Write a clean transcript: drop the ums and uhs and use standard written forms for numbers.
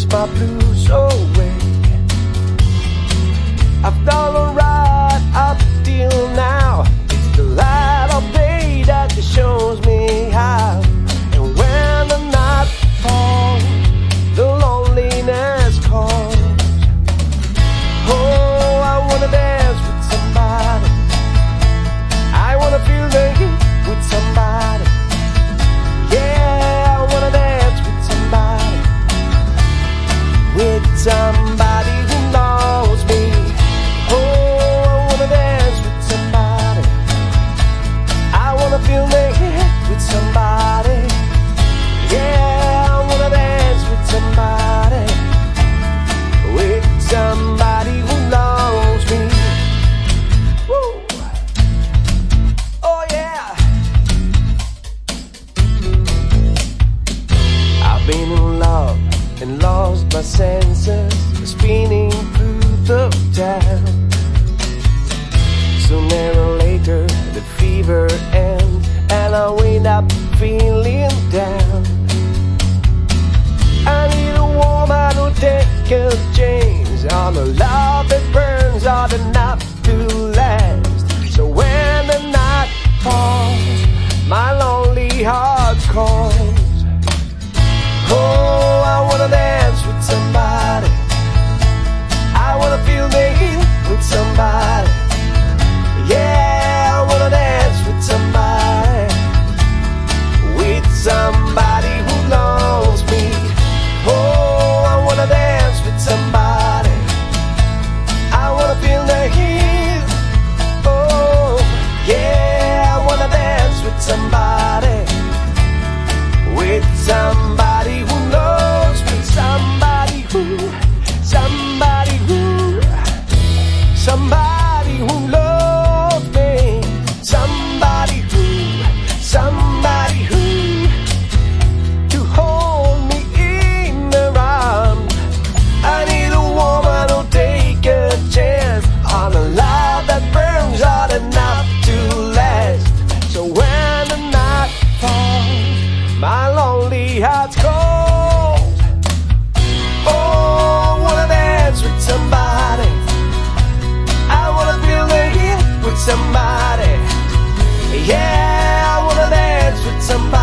my blues away. I've done alright up till now. It's the light of day that shows me how. And when the night falls, the loneliness calls. Oh, I wanna dance with somebody. I wanna feel the heat with somebody. Yeah, I wanna dance with somebody. With somebody who knows me. Oh, I wanna dance with somebody. I wanna feel the heat with somebody. Yeah, I wanna dance with somebody. With somebody who knows me. Woo. Oh yeah. I've been in love and lost my senses, spinning through the town. Sooner or later the fever ends, and I wind up feeling down. I need a woman who take a chance on a love that burns hard enough to last. So when the night falls, my lonely heart calls. Oh, I wanna dance with somebody. I wanna feel the heat with somebody. Yeah, I wanna dance with somebody. With somebody who knows me. Oh, I wanna dance with somebody. I wanna feel the heat. Oh, yeah, I wanna dance with somebody. With somebody who knows me. Somebody who loves me. Somebody who to hold me in their arms. I need a woman who'll take a chance on a love that burns hard enough to last. So when the night falls, my lonely heart's cold. Oh, I wanna dance with somebody. I wanna feel the heat with somebody. Yeah, I wanna dance with somebody.